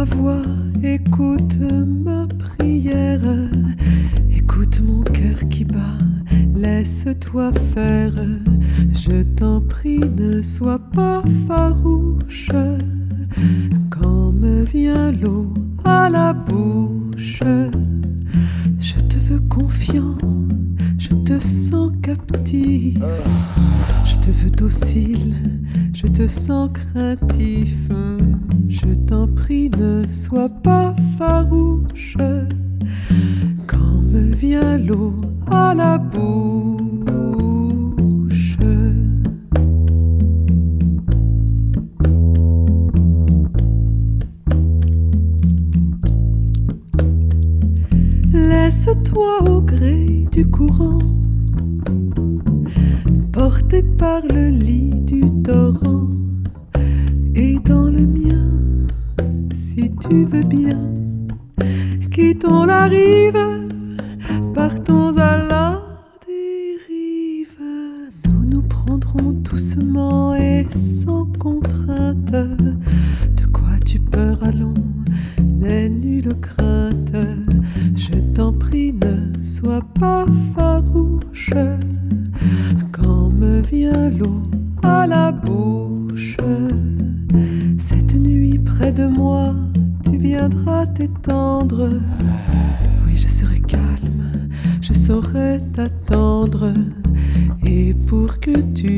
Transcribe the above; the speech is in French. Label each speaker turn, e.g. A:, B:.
A: voix, écoute ma prière, écoute mon cœur qui bat, laisse-toi faire. Je t'en prie, ne sois pas farouche quand me vient l'eau à la bouche. Je te veux confiant, je te sens captif. Je te veux docile, je te sens craintif. Je t'en prie, ne sois pas farouche quand me vient l'eau à la bouche. Laisse-toi au gré du courant, porté par le lit du torrent, et dans le mien, si tu veux bien, quittons la rive, partons à la dérive. Nous nous prendrons doucement et sans contrainte. De quoi tu peur, allons, n'aie nulle crainte. Je t'en prie, ne sois pas farouche quand me vient l'eau à la bouche. Cette nuit près de moi, tu viendras t'étendre. Oui, je serai calme, je saurai t'attendre. Et pour que tu